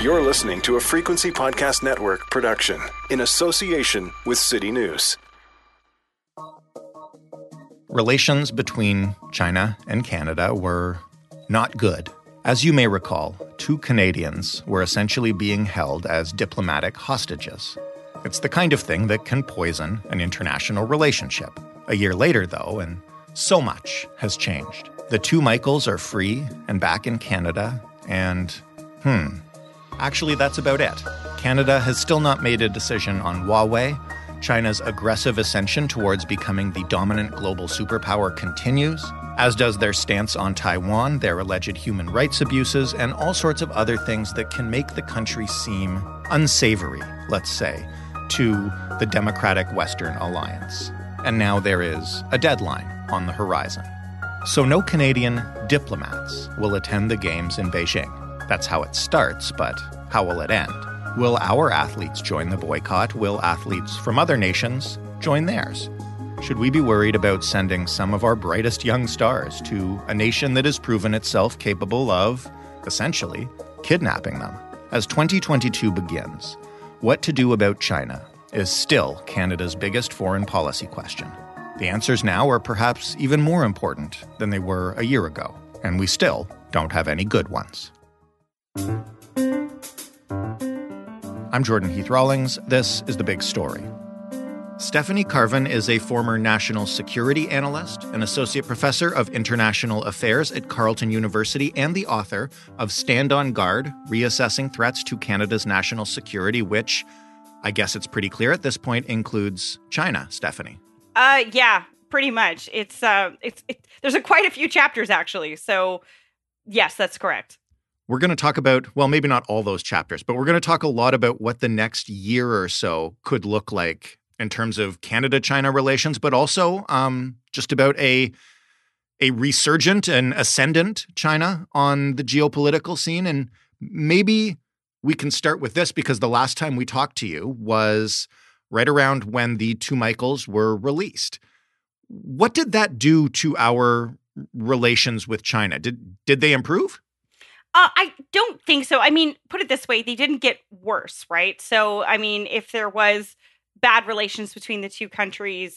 You're listening to a Frequency Podcast Network production in association with City News. Relations between China and Canada were not good. As you may recall, 2 Canadians were essentially being held as diplomatic hostages. It's the kind of thing that can poison an international relationship. A year later, though, and so much has changed. The 2 Michaels are free and back in Canada, and actually that's about it. Canada has still not made a decision on Huawei. China's aggressive ascension towards becoming the dominant global superpower continues, as does their stance on Taiwan, their alleged human rights abuses, and all sorts of other things that can make the country seem unsavory, let's say, to the democratic Western alliance. And now there is a deadline on the horizon. So no Canadian diplomats will attend the Games in Beijing. That's how it starts, but how will it end? Will our athletes join the boycott? Will athletes from other nations join theirs? Should we be worried about sending some of our brightest young stars to a nation that has proven itself capable of, essentially, kidnapping them? As 2022 begins, what to do about China is still Canada's biggest foreign policy question. The answers now are perhaps even more important than they were a year ago, and we still don't have any good ones. I'm Jordan Heath Rawlings. This is The Big Story. Stephanie Carvin is a former national security analyst, an associate professor of international affairs at Carleton University, and the author of Stand on Guard, Reassessing Threats to Canada's National Security, which, I guess it's pretty clear at this point, includes China, Stephanie. Yeah, pretty much. There's quite a few chapters, actually. So, yes, that's correct. We're going to talk about, well, maybe not all those chapters, but we're going to talk a lot about what the next year or so could look like in terms of Canada-China relations, but also just about a resurgent and ascendant China on the geopolitical scene. And maybe we can start with this because the last time we talked to you was right around when the 2 Michaels were released. What did that do to our relations with China? Did they improve? I don't think so. I mean, put it this way, they didn't get worse, right? So, I mean, if there was bad relations between the 2 countries,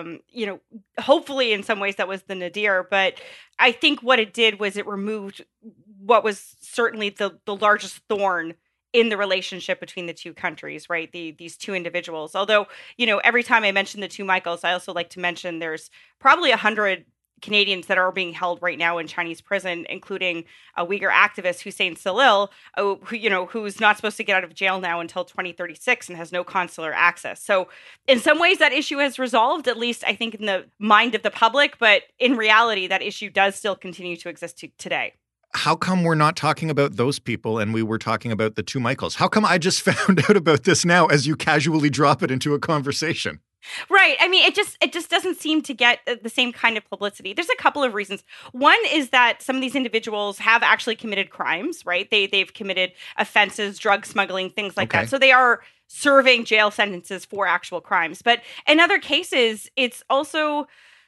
hopefully in some ways that was the nadir. But I think what it did was it removed what was certainly the largest thorn in the relationship between the 2 countries, right? These 2 individuals. Although, every time I mention the 2 Michaels, I also like to mention there's probably 100 Canadians that are being held right now in Chinese prison, including a Uyghur activist, Hussein Salil, who's not supposed to get out of jail now until 2036 and has no consular access. So in some ways that issue has resolved, at least I think in the mind of the public, but in reality, that issue does still continue to exist today. How come we're not talking about those people and we were talking about the 2 Michaels? How come I just found out about this now as you casually drop it into a conversation? Right. I mean, it just doesn't seem to get the same kind of publicity. There's a couple of reasons. One is that some of these individuals have actually committed crimes, right? They've committed offenses, drug smuggling, things like that. So they are serving jail sentences for actual crimes. But in other cases, it's also,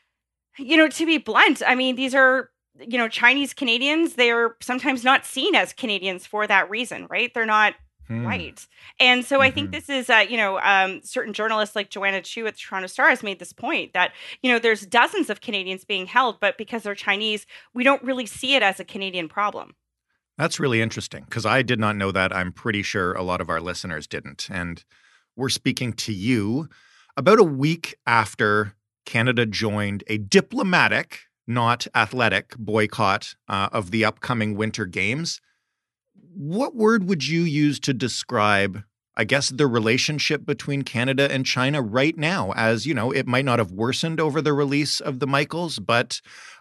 to be blunt, I mean, these are, Chinese Canadians. They're sometimes not seen as Canadians for that reason, right? They're not right. And so I think this is, certain journalists like Joanna Chu at the Toronto Star has made this point that, there's dozens of Canadians being held, but because they're Chinese, we don't really see it as a Canadian problem. That's really interesting because I did not know that. I'm pretty sure a lot of our listeners didn't. And we're speaking to you about a week after Canada joined a diplomatic, not athletic, boycott of the upcoming Winter Games. What word would you use to describe, I guess, the relationship between Canada and China right now? As, it might not have worsened over the release of the Michaels, but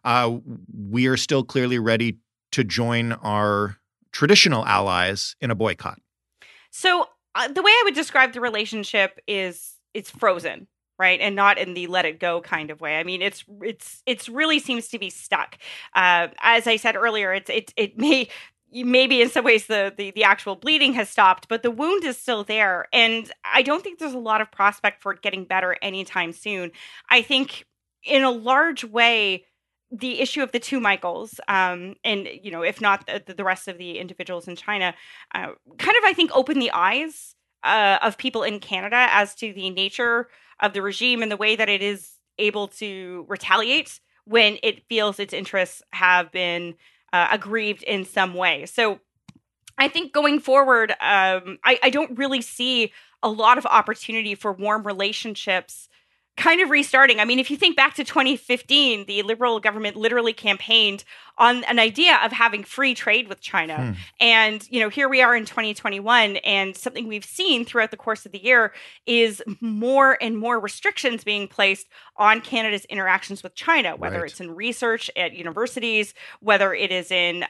we are still clearly ready to join our traditional allies in a boycott. So the way I would describe the relationship is it's frozen, right? And not in the let it go kind of way. I mean, it's really seems to be stuck. As I said earlier, it may maybe in some ways the actual bleeding has stopped, but the wound is still there. And I don't think there's a lot of prospect for it getting better anytime soon. I think in a large way, the issue of the two Michaels, and if not the rest of the individuals in China, kind of I think opened the eyes of people in Canada as to the nature of the regime and the way that it is able to retaliate when it feels its interests have been aggrieved in some way. So I think going forward, I don't really see a lot of opportunity for warm relationships kind of restarting. I mean, if you think back to 2015, the Liberal government literally campaigned on an idea of having free trade with China. And, here we are in 2021, and something we've seen throughout the course of the year is more and more restrictions being placed on Canada's interactions with China, whether it's in research at universities, whether it is in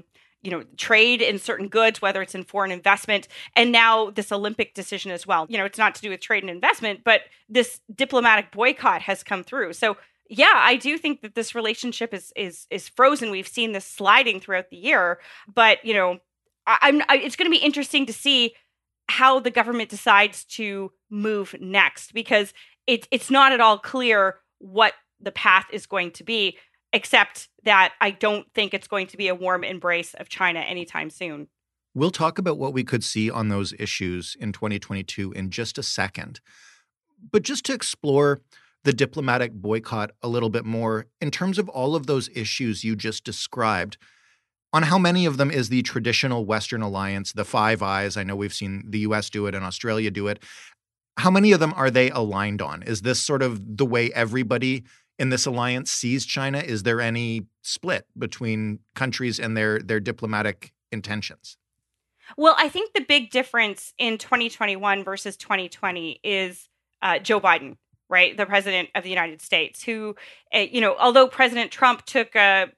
trade in certain goods, whether it's in foreign investment, and now this Olympic decision as well. It's not to do with trade and investment, but this diplomatic boycott has come through. So yeah, I do think that this relationship is frozen. We've seen this sliding throughout the year, but it's going to be interesting to see how the government decides to move next, because it's not at all clear what the path is going to be, except that I don't think it's going to be a warm embrace of China anytime soon. We'll talk about what we could see on those issues in 2022 in just a second. But just to explore the diplomatic boycott a little bit more, in terms of all of those issues you just described, on how many of them is the traditional Western alliance, the Five Eyes? I know we've seen the U.S. do it and Australia do it. How many of them are they aligned on? Is this sort of the way everybody in this alliance sees China? Is there any split between countries and their diplomatic intentions? Well, I think the big difference in 2021 versus 2020 is Joe Biden, right? The president of the United States, who, although President Trump took a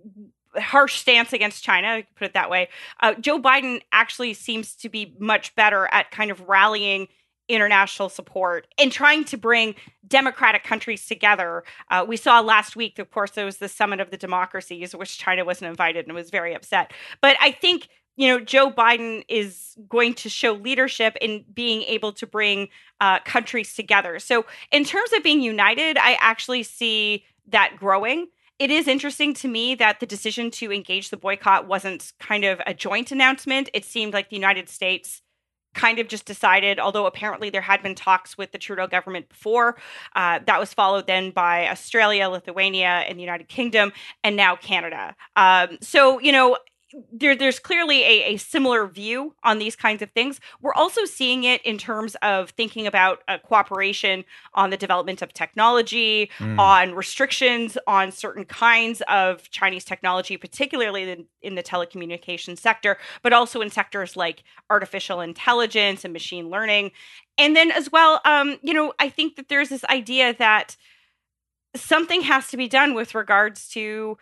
harsh stance against China, put it that way, Joe Biden actually seems to be much better at kind of rallying international support and trying to bring democratic countries together. We saw last week, of course, there was the Summit of the Democracies, which China wasn't invited and was very upset. But I think, Joe Biden is going to show leadership in being able to bring countries together. So in terms of being united, I actually see that growing. It is interesting to me that the decision to engage the boycott wasn't kind of a joint announcement. It seemed like the United States kind of just decided, although apparently there had been talks with the Trudeau government before. That was followed then by Australia, Lithuania, and the United Kingdom, and now Canada. So, there's clearly a similar view on these kinds of things. We're also seeing it in terms of thinking about cooperation on the development of technology, on restrictions on certain kinds of Chinese technology, particularly in the telecommunications sector, but also in sectors like artificial intelligence and machine learning. And then as well, I think that there's this idea that something has to be done with regards to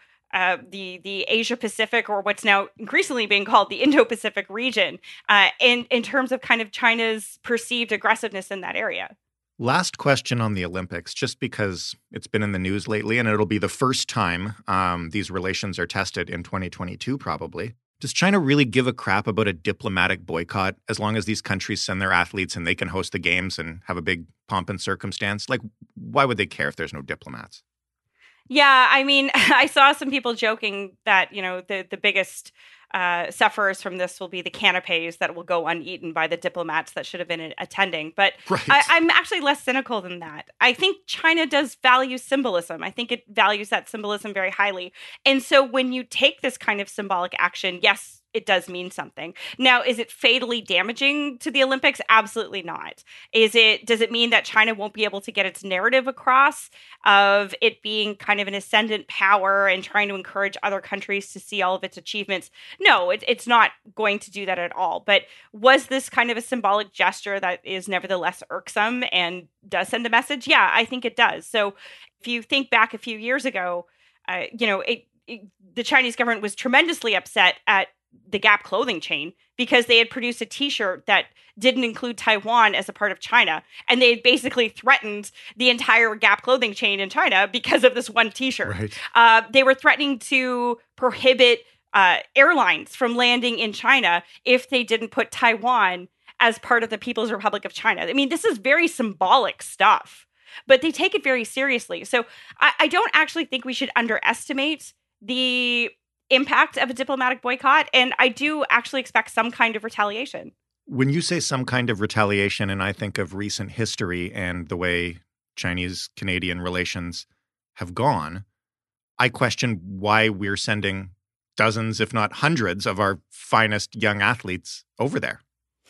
the Asia Pacific, or what's now increasingly being called the Indo-Pacific region, in terms of kind of China's perceived aggressiveness in that area. Last question on the Olympics, just because it's been in the news lately, and it'll be the first time these relations are tested in 2022 probably. Does China really give a crap about a diplomatic boycott as long as these countries send their athletes and they can host the games and have a big pomp and circumstance? Like, why would they care if there's no diplomats? Yeah, I mean, I saw some people joking that, the biggest sufferers from this will be the canapes that will go uneaten by the diplomats that should have been attending. But right. I'm actually less cynical than that. I think China does value symbolism. I think it values that symbolism very highly. And so when you take this kind of symbolic action, yes, it does mean something. Now, is it fatally damaging to the Olympics? Absolutely not. Does it mean that China won't be able to get its narrative across of it being kind of an ascendant power and trying to encourage other countries to see all of its achievements? No, it's not going to do that at all. But was this kind of a symbolic gesture that is nevertheless irksome and does send a message? Yeah, I think it does. So if you think back a few years ago, the Chinese government was tremendously upset at the Gap clothing chain because they had produced a T-shirt that didn't include Taiwan as a part of China. And they had basically threatened the entire Gap clothing chain in China because of this one T-shirt. Right. They were threatening to prohibit airlines from landing in China if they didn't put Taiwan as part of the People's Republic of China. I mean, this is very symbolic stuff. but they take it very seriously. So I don't actually think we should underestimate the impact of a diplomatic boycott. And I do actually expect some kind of retaliation. When you say some kind of retaliation, and I think of recent history and the way Chinese-Canadian relations have gone, I question why we're sending dozens, if not hundreds, of our finest young athletes over there.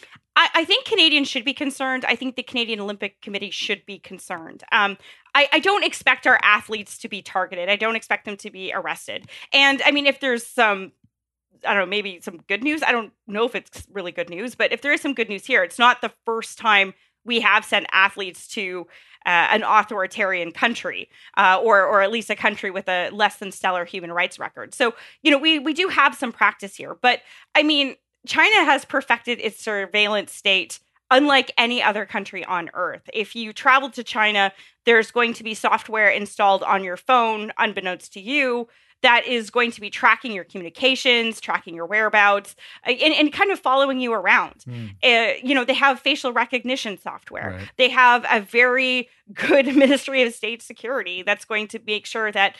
I think Canadians should be concerned. I think the Canadian Olympic Committee should be concerned. I don't expect our athletes to be targeted. I don't expect them to be arrested. And I mean, if there's some, I don't know, maybe some good news. I don't know if it's really good news, but if there is some good news here, it's not the first time we have sent athletes to an authoritarian country, or at least a country with a less than stellar human rights record. So, we do have some practice here. But I mean, China has perfected its surveillance state unlike any other country on earth. If you travel to China, there's going to be software installed on your phone, unbeknownst to you, that is going to be tracking your communications, tracking your whereabouts, and kind of following you around. They have facial recognition software. Right. They have a very good Ministry of State security that's going to make sure that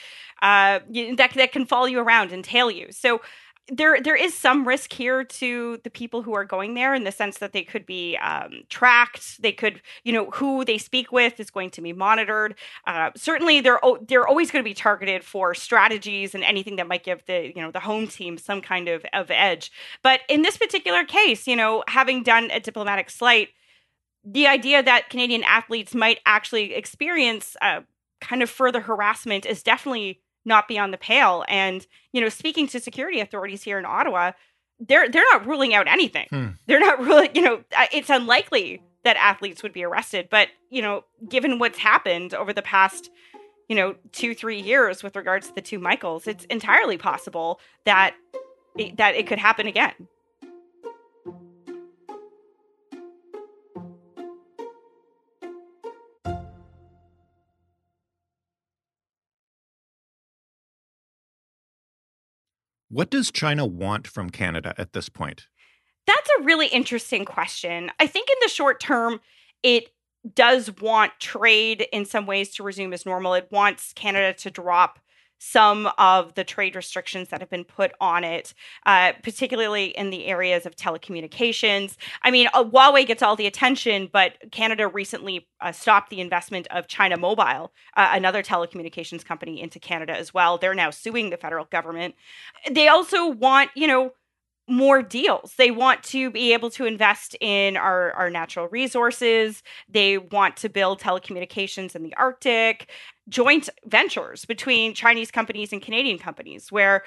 that can follow you around and tail you. So there is some risk here to the people who are going there, in the sense that they could be tracked. They could, who they speak with is going to be monitored. Certainly, they're always going to be targeted for strategies and anything that might give the home team some kind of edge. But in this particular case, having done a diplomatic slight, the idea that Canadian athletes might actually experience kind of further harassment is definitely not beyond the pale. And, speaking to security authorities here in Ottawa, they're not ruling out anything. They're not ruling, it's unlikely that athletes would be arrested. But, given what's happened over the past, 2-3 years with regards to the two Michaels, it's entirely possible that it could happen again. What does China want from Canada at this point? That's a really interesting question. I think in the short term, it does want trade in some ways to resume as normal. It wants Canada to drop some of the trade restrictions that have been put on it, particularly in the areas of telecommunications. I mean, Huawei gets all the attention, but Canada recently stopped the investment of China Mobile, another telecommunications company, into Canada as well. They're now suing the federal government. They also want, more deals. They want to be able to invest in our natural resources. They want to build telecommunications in the Arctic, joint ventures between Chinese companies and Canadian companies, where,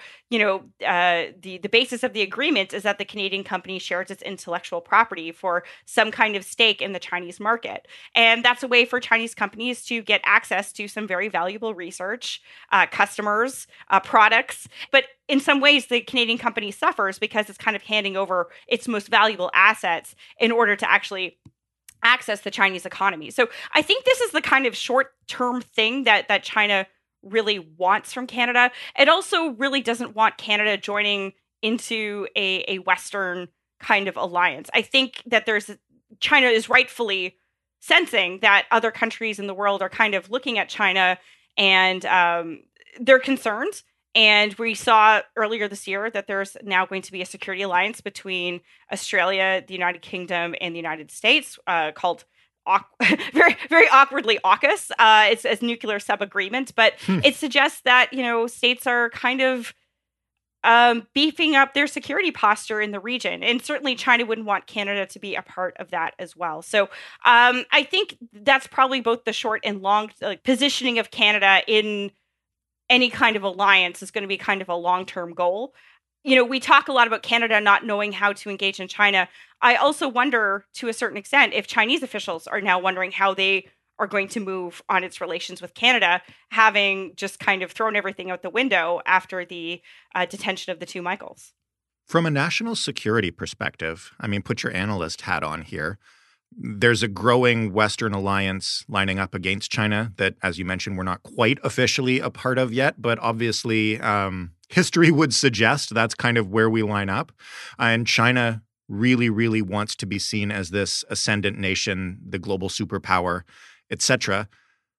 the basis of the agreement is that the Canadian company shares its intellectual property for some kind of stake in the Chinese market. And that's a way for Chinese companies to get access to some very valuable research, customers, products. But in some ways, the Canadian company suffers because it's kind of handing over its most valuable assets in order to actually access the Chinese economy. So I think this is the kind of short-term thing that China really wants from Canada. It also really doesn't want Canada joining into a Western kind of alliance. I think that China is rightfully sensing that other countries in the world are kind of looking at China, and they're concerned. And we saw earlier this year that there's now going to be a security alliance between Australia, the United Kingdom, and the United States called very, very awkwardly AUKUS. It's a nuclear sub-agreement, but it suggests that, states are kind of beefing up their security posture in the region. And certainly China wouldn't want Canada to be a part of that as well. So I think that's probably both the short and long positioning of Canada in any kind of alliance is going to be kind of a long-term goal. We talk a lot about Canada not knowing how to engage in China. I also wonder, to a certain extent, if Chinese officials are now wondering how they are going to move on its relations with Canada, having just kind of thrown everything out the window after the detention of the two Michaels. From a national security perspective, I mean, put your analyst hat on here. There's a growing Western alliance lining up against China that, as you mentioned, we're not quite officially a part of yet, but obviously history would suggest that's kind of where we line up. And China really, really wants to be seen as this ascendant nation, the global superpower, etc.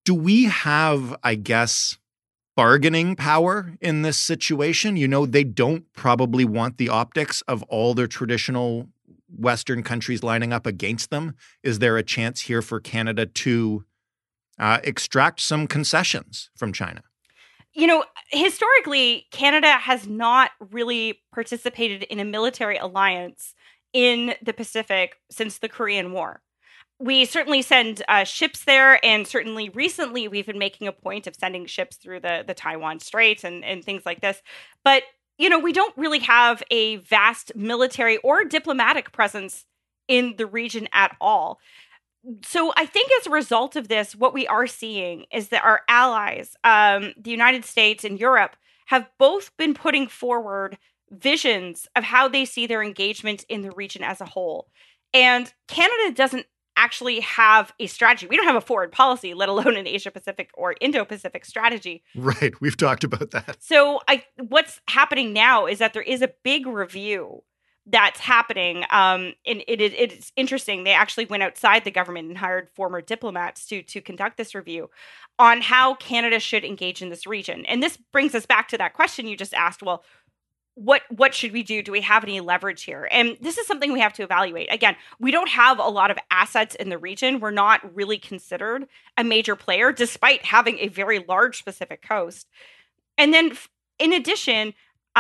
Do we have, I guess, bargaining power in this situation? They don't probably want the optics of all their traditional Western countries lining up against them. Is there a chance here for Canada to extract some concessions from China? Historically, Canada has not really participated in a military alliance in the Pacific since the Korean War. We certainly send ships there, and certainly recently we've been making a point of sending ships through the Taiwan Straits and things like this. But, we don't really have a vast military or diplomatic presence in the region at all. So I think as a result of this, what we are seeing is that our allies, the United States and Europe, have both been putting forward visions of how they see their engagement in the region as a whole. And Canada doesn't actually have a strategy. We don't have a foreign policy, let alone an Asia-Pacific or Indo-Pacific strategy. Right. We've talked about that. So what's happening now is that there is a big review that's happening. And it's interesting. They actually went outside the government and hired former diplomats to conduct this review on how Canada should engage in this region. And this brings us back to that question you just asked. Well, what should we do? Do we have any leverage here? And this is something we have to evaluate. Again, we don't have a lot of assets in the region. We're not really considered a major player, despite having a very large Pacific coast. And then in addition,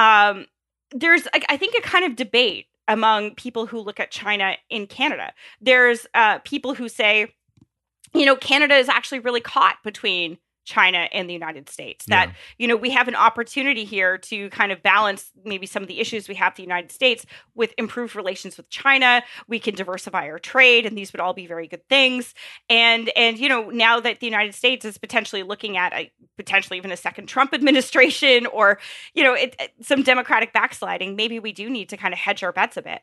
there's, I think, a kind of debate among people who look at China in Canada. There's people who say, Canada is actually really caught between China and the United States. That, we have an opportunity here to kind of balance maybe some of the issues we have with the United States with improved relations with China. We can diversify our trade, and these would all be very good things. And now that the United States is potentially looking at potentially even a second Trump administration or, some Democratic backsliding, maybe we do need to kind of hedge our bets a bit.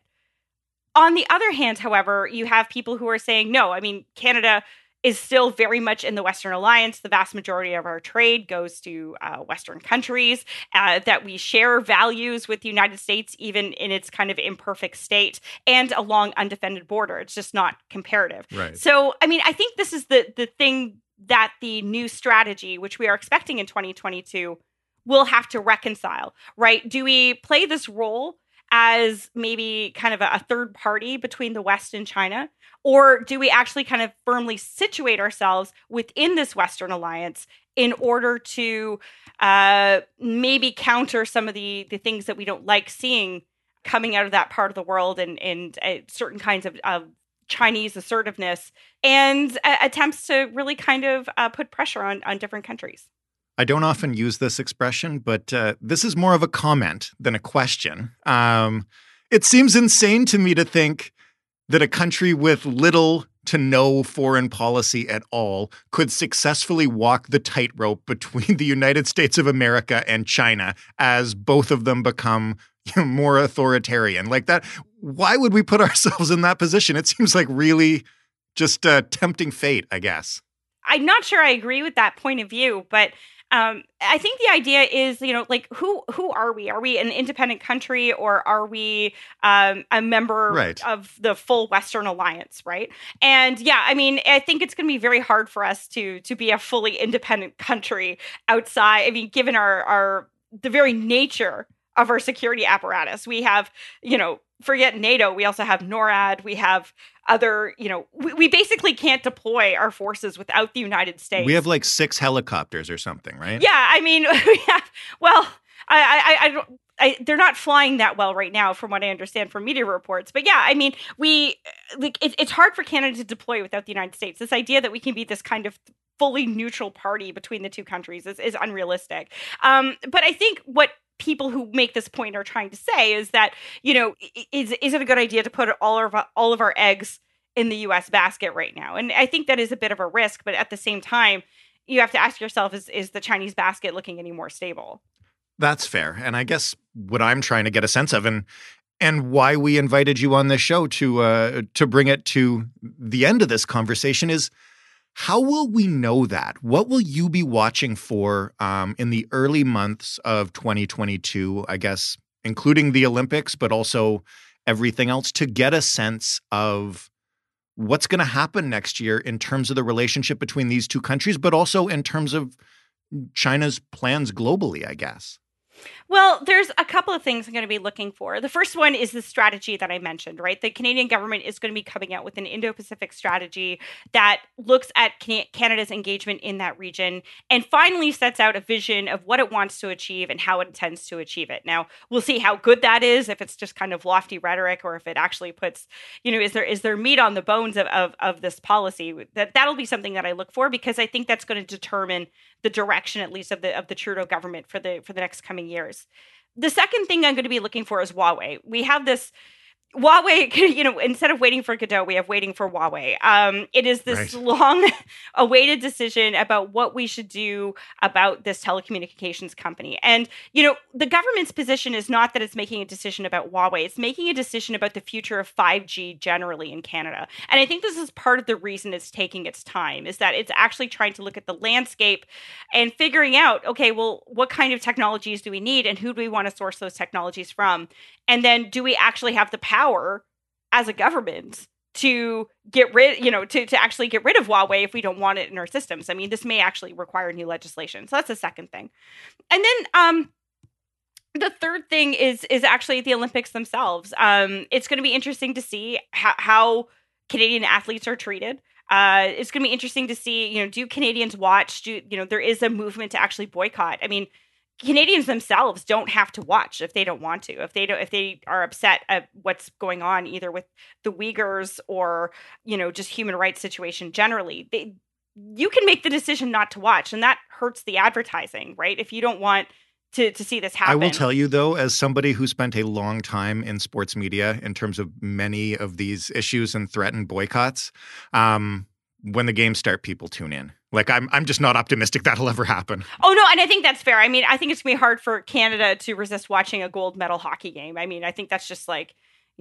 On the other hand, however, you have people who are saying, no, Canada is still very much in the Western alliance. The vast majority of our trade goes to Western countries, that we share values with the United States, even in its kind of imperfect state, and a long undefended border. It's just not comparative. Right. So, I think this is the thing that the new strategy, which we are expecting in 2022, will have to reconcile, right? Do we play this role as maybe kind of a third party between the West and China? Or do we actually kind of firmly situate ourselves within this Western alliance in order to maybe counter some of the things that we don't like seeing coming out of that part of the world and certain kinds of Chinese assertiveness and attempts to really kind of put pressure on different countries? I don't often use this expression, but this is more of a comment than a question. It seems insane to me to think that a country with little to no foreign policy at all could successfully walk the tightrope between the United States of America and China as both of them become more authoritarian. Like that, why would we put ourselves in that position? It seems like really just tempting fate, I guess. I'm not sure I agree with that point of view, but I think the idea is, who are we? Are we an independent country, or are we a member of the full Western alliance, right? And I think it's going to be very hard for us to be a fully independent country outside. Given the very nature of our security apparatus, we have, forget NATO, we also have NORAD, we have other, we basically can't deploy our forces without the United States. We have like 6 helicopters or something, right? Yeah, we have, well, they're not flying that well right now from what I understand from media reports. But yeah, it's hard for Canada to deploy without the United States. This idea that we can be this kind of fully neutral party between the two countries is unrealistic. But I think what people who make this point are trying to say is that, is it a good idea to put all of our eggs in the U.S. basket right now? And I think that is a bit of a risk, but at the same time, you have to ask yourself, is the Chinese basket looking any more stable? That's fair. And I guess what I'm trying to get a sense of and why we invited you on this show to bring it to the end of this conversation is, how will we know that? What will you be watching for in the early months of 2022, I guess, including the Olympics, but also everything else, to get a sense of what's going to happen next year in terms of the relationship between these two countries, but also in terms of China's plans globally, I guess. Well, there's a couple of things I'm going to be looking for. The first one is the strategy that I mentioned, right? The Canadian government is going to be coming out with an Indo-Pacific strategy that looks at Canada's engagement in that region and finally sets out a vision of what it wants to achieve and how it intends to achieve it. Now, we'll see how good that is, if it's just kind of lofty rhetoric or if it actually puts, is there meat on the bones of this policy. That'll be something that I look for, because I think that's going to determine the direction, at least, of the Trudeau government for the next coming years. The second thing I'm going to be looking for is Huawei. We have this Huawei, instead of waiting for Godot, we have waiting for Huawei. It is this long-awaited decision about what we should do about this telecommunications company. And, the government's position is not that it's making a decision about Huawei. It's making a decision about the future of 5G generally in Canada. And I think this is part of the reason it's taking its time, is that it's actually trying to look at the landscape and figuring out, okay, well, what kind of technologies do we need and who do we want to source those technologies from? And then do we actually have the power as a government to get rid, to actually get rid of Huawei if we don't want it in our systems? I mean, this may actually require new legislation. So that's the second thing. And then the third thing is actually the Olympics themselves. It's going to be interesting to see how Canadian athletes are treated. It's going to be interesting to see, do Canadians watch? There is a movement to actually boycott. I mean, Canadians themselves don't have to watch if they don't want to. If they are upset at what's going on, either with the Uyghurs or just human rights situation generally, you can make the decision not to watch, and that hurts the advertising, right? If you don't want to see this happen. I will tell you, though, as somebody who spent a long time in sports media in terms of many of these issues and threatened boycotts, when the games start, people tune in. Like, I'm just not optimistic that'll ever happen. Oh, no, and I think that's fair. I mean, I think it's going to be hard for Canada to resist watching a gold medal hockey game. I mean, I think that's just like,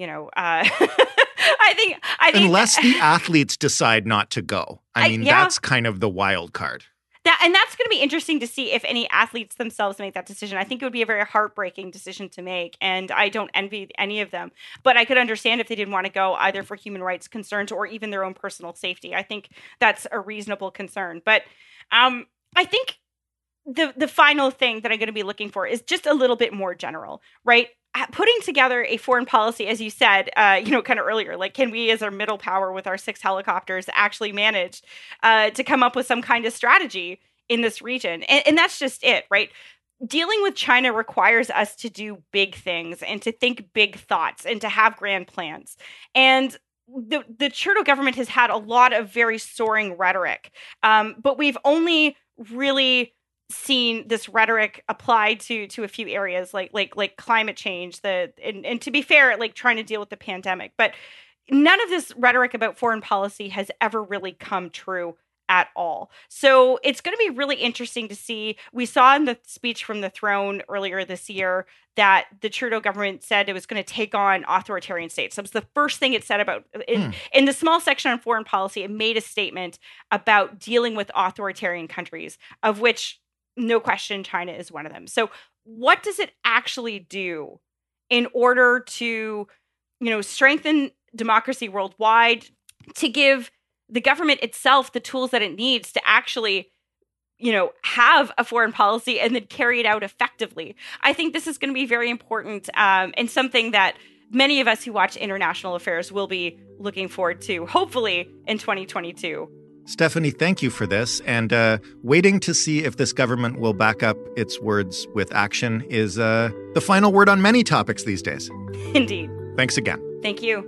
I think unless the athletes decide not to go. I mean, that's kind of the wild card. And that's going to be interesting to see if any athletes themselves make that decision. I think it would be a very heartbreaking decision to make, and I don't envy any of them. But I could understand if they didn't want to go, either for human rights concerns or even their own personal safety. I think that's a reasonable concern. But I think the final thing that I'm going to be looking for is just a little bit more general, right? Putting together a foreign policy, as you said, kind of earlier, like, can we as our middle power with our 6 helicopters actually manage to come up with some kind of strategy in this region? And that's just it, right? Dealing with China requires us to do big things and to think big thoughts and to have grand plans. And the Trudeau government has had a lot of very soaring rhetoric, but we've only really seen this rhetoric applied to a few areas like climate change, and to be fair, like trying to deal with the pandemic. But none of this rhetoric about foreign policy has ever really come true at all. So it's going to be really interesting to see. We saw in the speech from the throne earlier this year that the Trudeau government said it was going to take on authoritarian states. That was the first thing it said about in the small section on foreign policy. It made a statement about dealing with authoritarian countries, of which, no question, China is one of them. So what does it actually do in order to, strengthen democracy worldwide, to give the government itself the tools that it needs to actually, have a foreign policy and then carry it out effectively? I think this is going to be very important, and something that many of us who watch international affairs will be looking forward to, hopefully in 2022. Stephanie, thank you for this. And waiting to see if this government will back up its words with action is the final word on many topics these days. Indeed. Thanks again. Thank you.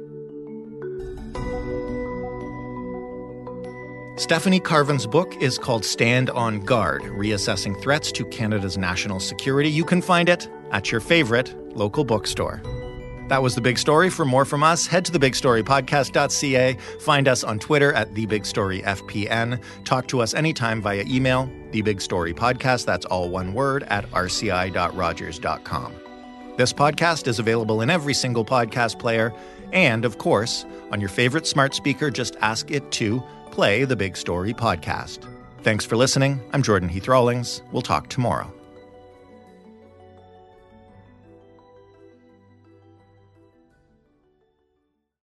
Stephanie Carvin's book is called Stand on Guard, Reassessing Threats to Canada's National Security. You can find it at your favorite local bookstore. That was The Big Story. For more from us, head to thebigstorypodcast.ca. Find us on Twitter at TheBigStoryFPN. Talk to us anytime via email, TheBigStoryPodcast, that's all one word, at rci.rogers.com. This podcast is available in every single podcast player. And, of course, on your favorite smart speaker, just ask it to play The Big Story Podcast. Thanks for listening. I'm Jordan Heath Rawlings. We'll talk tomorrow.